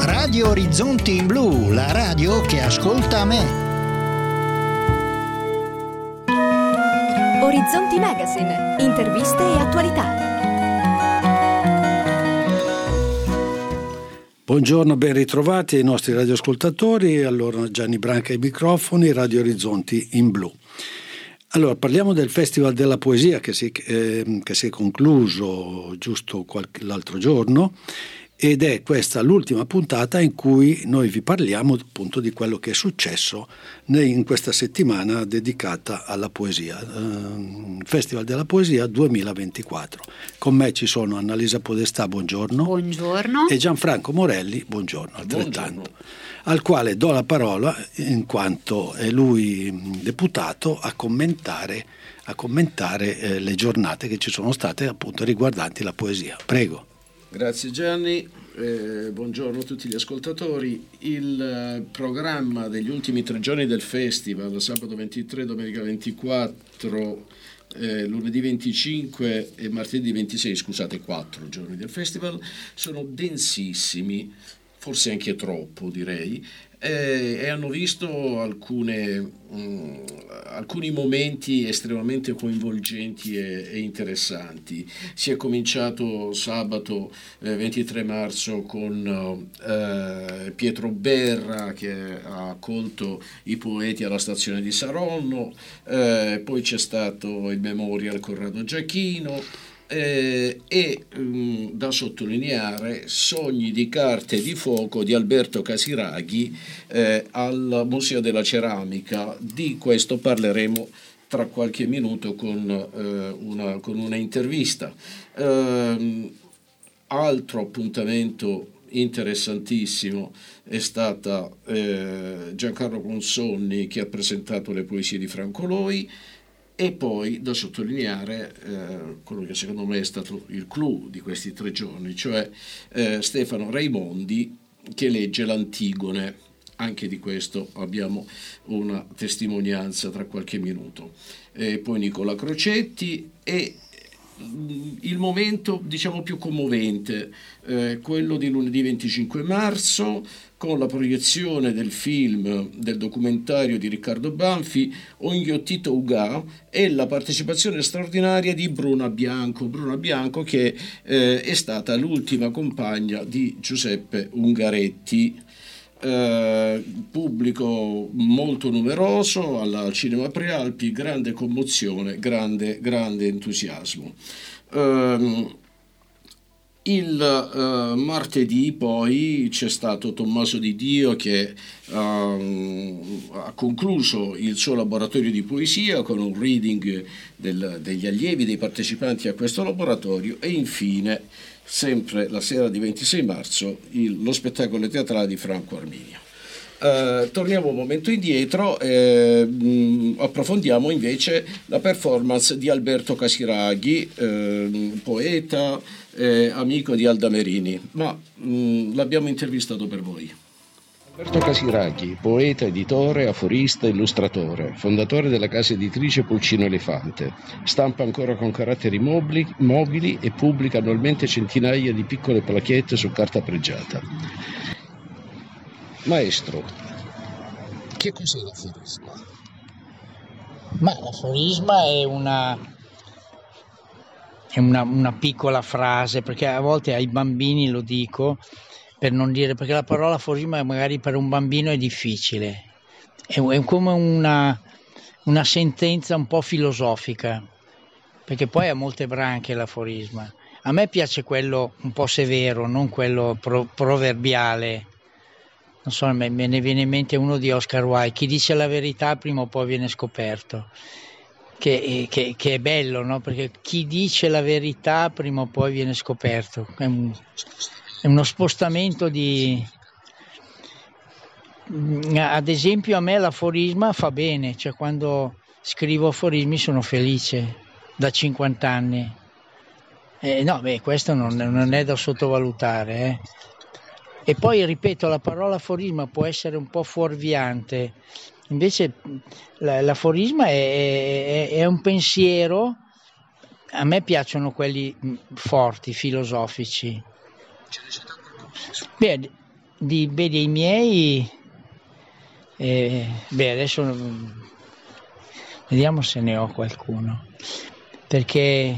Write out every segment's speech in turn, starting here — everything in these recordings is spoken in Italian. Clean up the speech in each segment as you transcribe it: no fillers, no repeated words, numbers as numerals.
Radio Orizzonti in Blu, la radio che ascolta me. Orizzonti Magazine, interviste e attualità. Buongiorno, ben ritrovati ai nostri radioascoltatori. Allora, Gianni Branca ai microfoni, Radio Orizzonti in Blu. Allora, parliamo del Festival della Poesia che si è concluso giusto l'altro giorno, ed è questa l'ultima puntata in cui noi vi parliamo appunto di quello che è successo in questa settimana dedicata alla poesia, Festival della Poesia 2024. Con me ci sono Annalisa Podestà, buongiorno. Buongiorno. E Gianfranco Morelli, buongiorno altrettanto. Buongiorno. Al quale do la parola in quanto è lui deputato a commentare le giornate che ci sono state appunto riguardanti la poesia. Prego. Grazie Gianni, buongiorno a tutti gli ascoltatori. Il programma degli ultimi 3 giorni del festival, sabato 23, domenica 24, lunedì 25 e martedì 26, 4 giorni del festival, sono densissimi, forse anche troppo direi, e hanno visto alcuni momenti estremamente coinvolgenti e interessanti. Si è cominciato sabato 23 marzo con Pietro Berra che ha accolto i poeti alla stazione di Saronno, poi c'è stato il Memorial Corrado Giachino, e da sottolineare Sogni di carta e di fuoco di Alberto Casiraghi al Museo della Ceramica. Di questo parleremo tra qualche minuto con una intervista. Altro appuntamento interessantissimo è stata Giancarlo Consonni, che ha presentato le poesie di Franco Loi. E poi da sottolineare quello che secondo me è stato il clou di questi 3 giorni, cioè Stefano Raimondi che legge l'Antigone. Anche di questo abbiamo una testimonianza tra qualche minuto. Poi Nicola Crocetti e il momento diciamo più commovente, quello di lunedì 25 marzo, con la proiezione del film, del documentario di Riccardo Banfi, Ho inghiottito Ugà, e la partecipazione straordinaria di Bruna Bianco che è stata l'ultima compagna di Giuseppe Ungaretti. Pubblico molto numeroso al Cinema Prealpi, grande commozione, grande entusiasmo. Il martedì poi c'è stato Tommaso Di Dio che ha concluso il suo laboratorio di poesia con un reading degli allievi, dei partecipanti a questo laboratorio, e infine sempre la sera di 26 marzo lo spettacolo teatrale di Franco Arminio. Torniamo un momento indietro, approfondiamo invece la performance di Alberto Casiraghi, poeta, amico di Alda Merini, ma l'abbiamo intervistato per voi. Alberto Casiraghi, poeta, editore, aforista, illustratore, fondatore della casa editrice Pulcino Elefante, stampa ancora con caratteri mobili e pubblica annualmente centinaia di piccole plaquette su carta pregiata. Maestro, che cos'è l'aforisma? Ma l'aforisma è una piccola frase, perché a volte ai bambini lo dico per non dire, perché la parola aforisma magari per un bambino è difficile, è come una sentenza un po' filosofica, perché poi ha molte branche l'aforisma. A me piace quello un po' severo, non quello proverbiale. Non so, me ne viene in mente uno di Oscar Wilde: chi dice la verità prima o poi viene scoperto, che è bello, no? Perché chi dice la verità prima o poi viene scoperto, è uno spostamento di... Ad esempio a me l'aforisma fa bene, cioè quando scrivo aforismi sono felice, da 50 anni. Questo non è da sottovalutare, E poi ripeto, la parola aforisma può essere un po' fuorviante, invece l'aforisma è un pensiero. A me piacciono quelli forti, filosofici. Beh, vedi, i miei, adesso vediamo se ne ho qualcuno, perché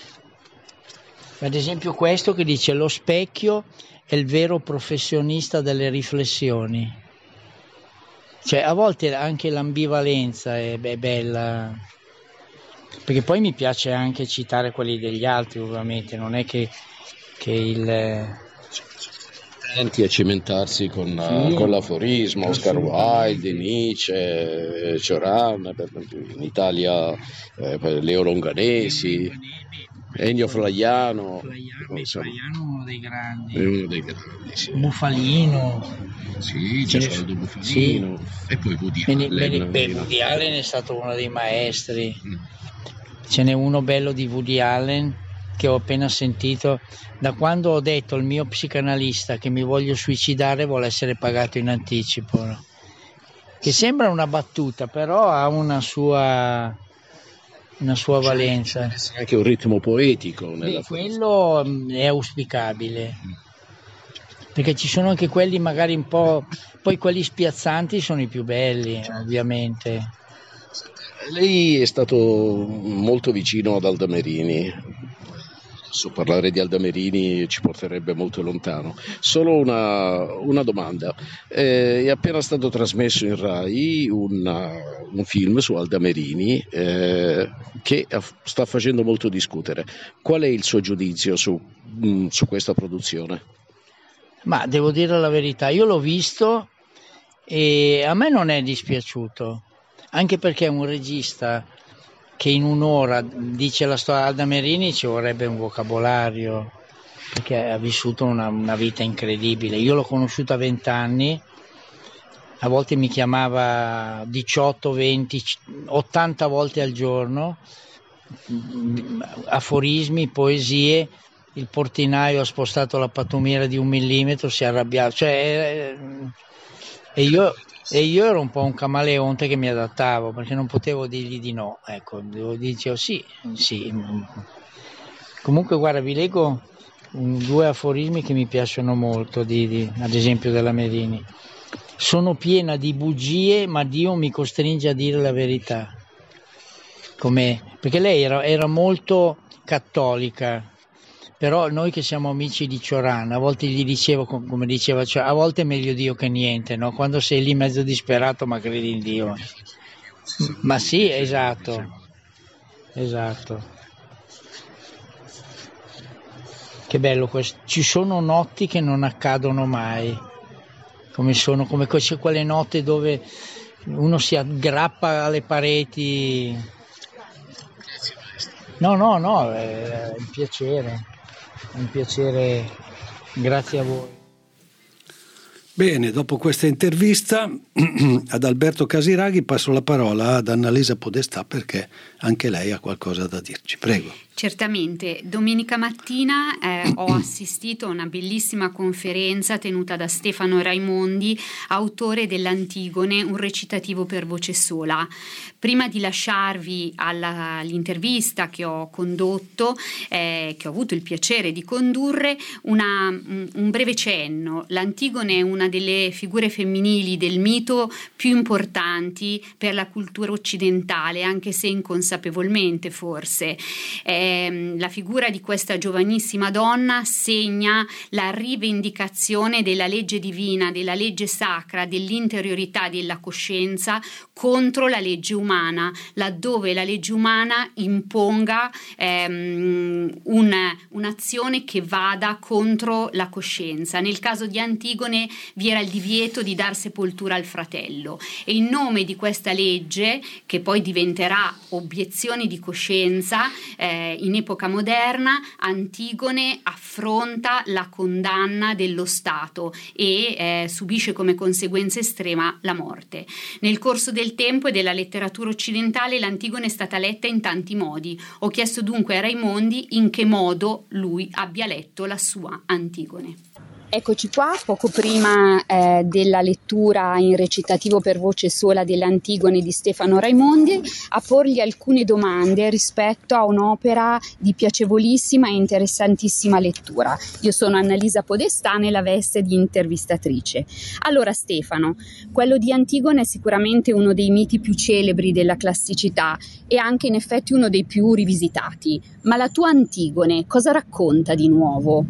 ad esempio questo che dice: lo specchio è il vero professionista delle riflessioni. Cioè, a volte anche l'ambivalenza è bella, perché poi mi piace anche citare quelli degli altri, ovviamente, non è che il... Attenti a cimentarsi con l'aforismo, Oscar Wilde, Nietzsche, Cioran, in Italia Leo Longanesi, Ennio Flaiano. Flaiano uno dei grandi. È uno dei grandi, sì. Bufalino. Sì, Gesualdo Bufalino. Sì. E poi Woody Allen. Woody Allen è stato uno dei maestri. Ce n'è uno bello di Woody Allen che ho appena sentito: da quando ho detto al mio psicanalista che mi voglio suicidare vuole essere pagato in anticipo, no? Che sembra una battuta, però ha una sua valenza. C'è anche un ritmo poetico nella quello è auspicabile, perché ci sono anche quelli magari un po', poi quelli spiazzanti sono i più belli, ovviamente. Lei è stato molto vicino ad Aldamerini. Parlare di Aldamerini ci porterebbe molto lontano. Solo una domanda: è appena stato trasmesso in Rai un film su Aldamerini che sta facendo molto discutere. Qual è il suo giudizio su questa produzione? Ma devo dire la verità, io l'ho visto e a me non è dispiaciuto, anche perché è un regista che in un'ora dice la storia. Aldamerini ci vorrebbe un vocabolario, perché ha vissuto una vita incredibile. Io l'ho conosciuto a 20 anni, a volte mi chiamava 18, 20, 80 volte al giorno, aforismi, poesie. Il portinaio ha spostato la pattumiera di 1 millimetro, si è arrabbiato, e io ero un po' un camaleonte che mi adattavo, perché non potevo dirgli di no, ecco, dicevo sì. Comunque guarda, vi leggo 2 aforismi che mi piacciono molto, ad esempio della Merini. Sono piena di bugie, ma Dio mi costringe a dire la verità. Perché lei era molto cattolica, però noi che siamo amici di Cioran, a volte gli dicevo, come diceva, cioè, a volte è meglio Dio che niente, no? Quando sei lì mezzo disperato, ma credi in Dio. Ma sì, esatto. Che bello questo. Ci sono notti che non accadono mai, come quelle notti dove uno si aggrappa alle pareti. No, è un piacere. Grazie a voi. Bene, dopo questa intervista ad Alberto Casiraghi passo la parola ad Annalisa Podestà, perché anche lei ha qualcosa da dirci. Prego. Certamente, domenica mattina ho assistito a una bellissima conferenza tenuta da Stefano Raimondi, autore dell'Antigone, un recitativo per voce sola. Prima di lasciarvi all'intervista che ho condotto, che ho avuto il piacere di condurre, un breve cenno. L'Antigone è una delle figure femminili del mito più importanti per la cultura occidentale, anche se inconsapevolmente forse. La figura di questa giovanissima donna segna la rivendicazione della legge divina, della legge sacra, dell'interiorità della coscienza contro la legge umana, laddove la legge umana imponga un'azione che vada contro la coscienza. Nel caso di Antigone vi era il divieto di dar sepoltura al fratello, e in nome di questa legge, che poi diventerà obiezione di coscienza in epoca moderna, Antigone affronta la condanna dello Stato e subisce come conseguenza estrema la morte. Nel corso del tempo e della letteratura occidentale l'Antigone è stata letta in tanti modi. Ho chiesto dunque a Raimondi in che modo lui abbia letto la sua Antigone. Eccoci qua, poco prima della lettura in recitativo per voce sola dell'Antigone di Stefano Raimondi, a porgli alcune domande rispetto a un'opera di piacevolissima e interessantissima lettura. Io sono Annalisa Podestà nella veste di intervistatrice. Allora Stefano, quello di Antigone è sicuramente uno dei miti più celebri della classicità e anche in effetti uno dei più rivisitati, ma la tua Antigone cosa racconta di nuovo?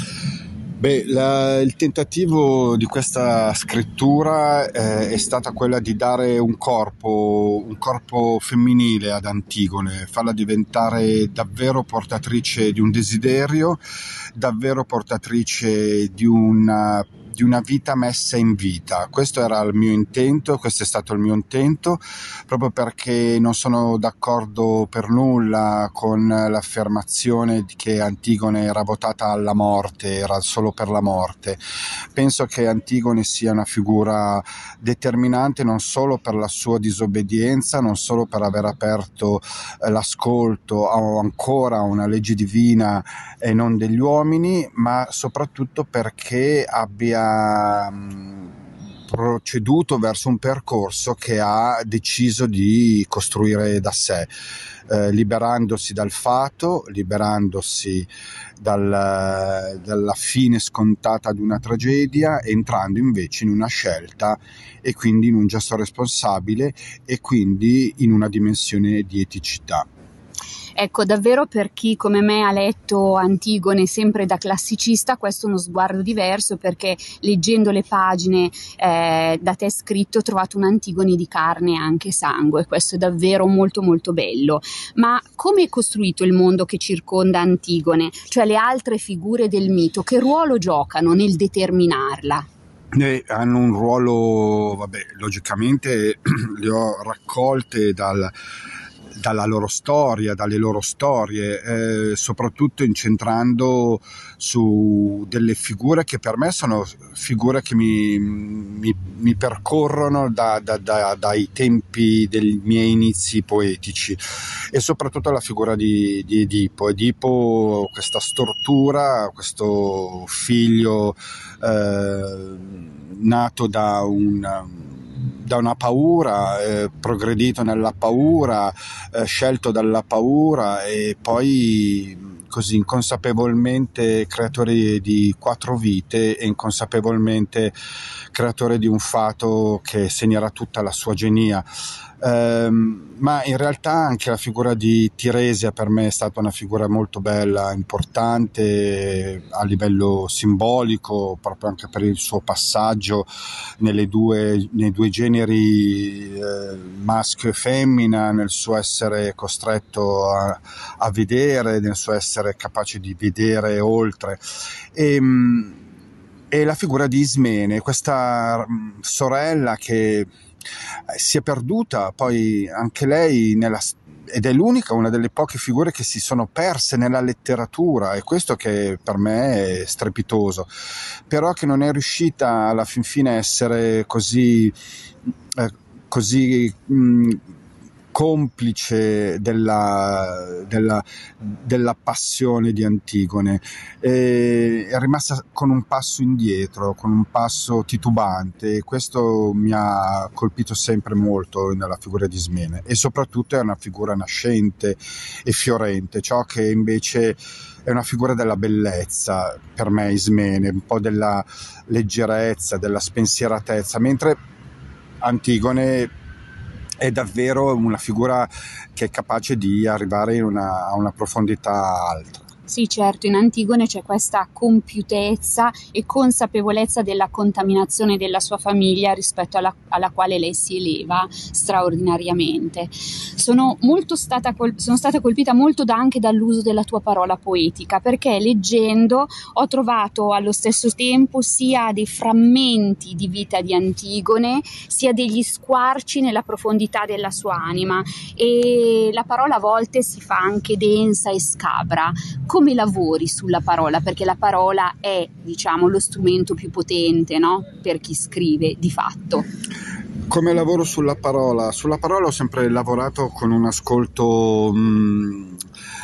Il tentativo di questa scrittura è stata quella di dare un corpo femminile ad Antigone, farla diventare davvero portatrice di un desiderio, davvero portatrice di una vita messa in vita. Questo era il mio intento, questo è stato il mio intento, proprio perché non sono d'accordo per nulla con l'affermazione che Antigone era votata alla morte, era solo per la morte. Penso che Antigone sia una figura determinante non solo per la sua disobbedienza, non solo per aver aperto l'ascolto ancora a una legge divina e non degli uomini, ma soprattutto perché abbia proceduto verso un percorso che ha deciso di costruire da sé, liberandosi dal fato, liberandosi dalla fine scontata di una tragedia, entrando invece in una scelta e quindi in un gesto responsabile e quindi in una dimensione di eticità. Ecco, davvero per chi come me ha letto Antigone sempre da classicista, questo è uno sguardo diverso, perché leggendo le pagine da te scritto ho trovato un Antigone di carne e anche sangue. Questo è davvero molto molto bello. Ma come è costruito il mondo che circonda Antigone? Cioè le altre figure del mito, che ruolo giocano nel determinarla? Hanno un ruolo, logicamente le ho raccolte dalla loro storia, dalle loro storie, soprattutto incentrando su delle figure che per me sono figure che mi percorrono dai tempi dei miei inizi poetici, e soprattutto la figura di Edipo. Edipo, questa stortura, questo figlio nato da una paura, progredito nella paura, scelto dalla paura e poi così inconsapevolmente creatore di 4 vite e inconsapevolmente creatore di un fato che segnerà tutta la sua genia. Ma in realtà anche la figura di Tiresia per me è stata una figura molto bella, importante a livello simbolico, proprio anche per il suo passaggio nei due generi maschio e femmina, nel suo essere costretto a vedere, nel suo essere capace di vedere oltre. E la figura di Ismene, questa sorella che si è perduta poi anche lei ed è l'unica, una delle poche figure che si sono perse nella letteratura, e questo che per me è strepitoso, però che non è riuscita alla fin fine a essere così complice della passione di Antigone. È rimasta con un passo indietro, con un passo titubante, e questo mi ha colpito sempre molto nella figura di Ismene, e soprattutto è una figura nascente e fiorente, ciò che invece è una figura della bellezza per me Ismene, un po' della leggerezza, della spensieratezza, mentre Antigone è davvero una figura che è capace di arrivare a una profondità alta. Sì, certo, in Antigone c'è questa compiutezza e consapevolezza della contaminazione della sua famiglia rispetto alla quale lei si eleva straordinariamente. Sono stata colpita molto anche dall'uso della tua parola poetica, perché leggendo ho trovato allo stesso tempo sia dei frammenti di vita di Antigone, sia degli squarci nella profondità della sua anima, e la parola a volte si fa anche densa e scabra. Come lavori sulla parola? Perché la parola è, diciamo, lo strumento più potente, no? Per chi scrive, di fatto. Come lavoro sulla parola? Sulla parola ho sempre lavorato con un ascolto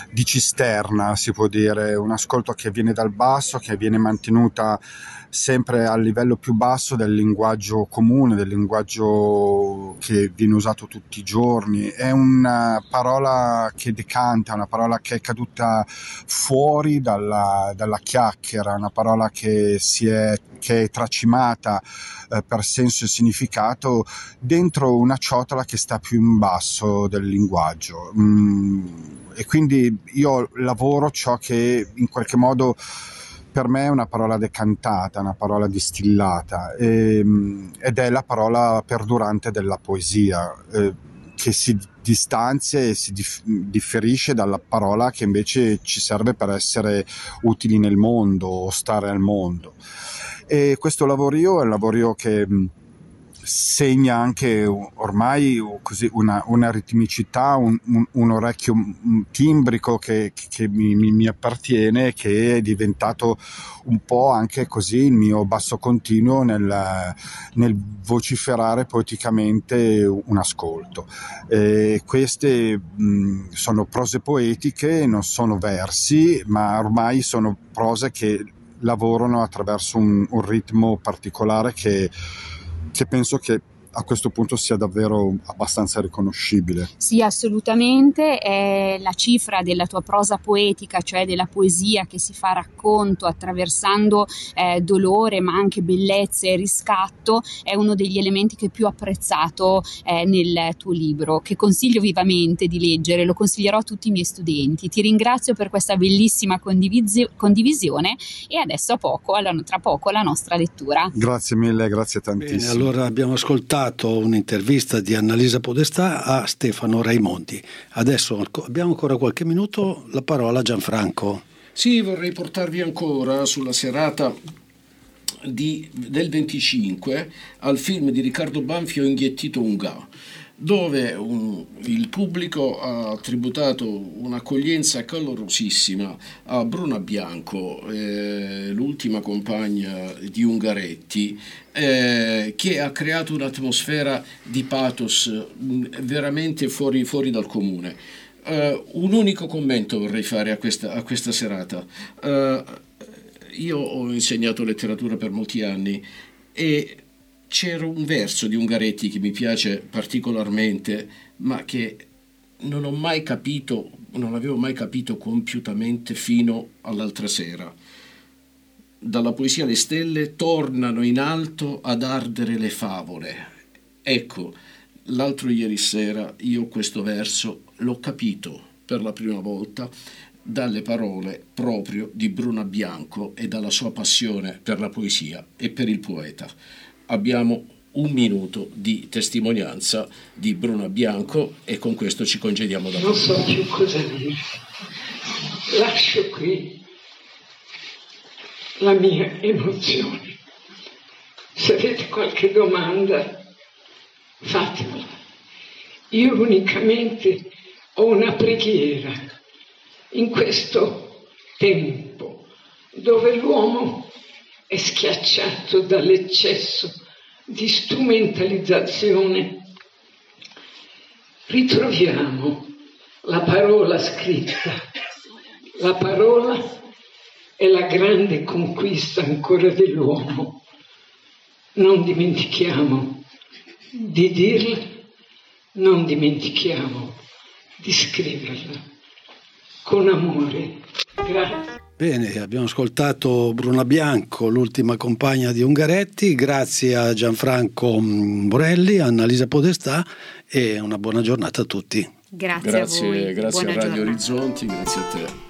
di cisterna, si può dire, un ascolto che viene dal basso, che viene mantenuta sempre al livello più basso del linguaggio comune, del linguaggio che viene usato tutti i giorni. È una parola che decanta, una parola che è caduta fuori dalla chiacchiera, una parola che è tracimata per senso e significato dentro una ciotola che sta più in basso del linguaggio. E quindi io lavoro ciò che in qualche modo per me è una parola decantata, una parola distillata, ed è la parola perdurante della poesia, che si distanzia e si differisce dalla parola che invece ci serve per essere utili nel mondo o stare al mondo. E questo lavorio è un lavorio che segna anche ormai così una ritmicità, un orecchio timbrico che mi appartiene, che è diventato un po' anche così il mio basso continuo nel vociferare poeticamente un ascolto. Queste sono prose poetiche, non sono versi, ma ormai sono prose che lavorano attraverso un ritmo particolare che penso che a questo punto sia davvero abbastanza riconoscibile. Sì, assolutamente, è la cifra della tua prosa poetica, cioè della poesia che si fa racconto attraversando dolore ma anche bellezza e riscatto, è uno degli elementi che più ho apprezzato nel tuo libro, che consiglio vivamente di leggere, lo consiglierò a tutti i miei studenti. Ti ringrazio per questa bellissima condivisione e adesso tra poco la nostra lettura. Grazie mille, grazie tantissimo. Bene, allora abbiamo ascoltato un'intervista di Annalisa Podestà a Stefano Raimondi. Adesso abbiamo ancora qualche minuto, la parola a Gianfranco. Sì, vorrei portarvi ancora sulla serata del 25 al film di Riccardo Banfi Ho inghiettito un ga, dove il pubblico ha tributato un'accoglienza calorosissima a Bruna Bianco, l'ultima compagna di Ungaretti, che ha creato un'atmosfera di pathos veramente fuori dal comune. Un unico commento vorrei fare a questa serata. Io ho insegnato letteratura per molti anni e c'era un verso di Ungaretti che mi piace particolarmente, ma che non avevo mai capito compiutamente fino all'altra sera. Dalla poesia le stelle tornano in alto ad ardere le favole. Ecco, l'altro ieri sera io questo verso l'ho capito per la prima volta dalle parole proprio di Bruna Bianco e dalla sua passione per la poesia e per il poeta. Abbiamo un minuto di testimonianza di Bruna Bianco e con questo ci congediamo da voi. Non so più cosa dire. Lascio qui la mia emozione. Se avete qualche domanda, fatemela. Io unicamente ho una preghiera in questo tempo dove l'uomo è schiacciato dall'eccesso di strumentalizzazione. Ritroviamo la parola scritta. La parola è la grande conquista ancora dell'uomo. Non dimentichiamo di dirla, non dimentichiamo di scriverla con amore. Grazie. Bene, abbiamo ascoltato Bruna Bianco, l'ultima compagna di Ungaretti, grazie a Gianfranco Borelli, a Annalisa Podestà e una buona giornata a tutti. Grazie a voi. Grazie buona a Radio giornata. Orizzonti, grazie a te.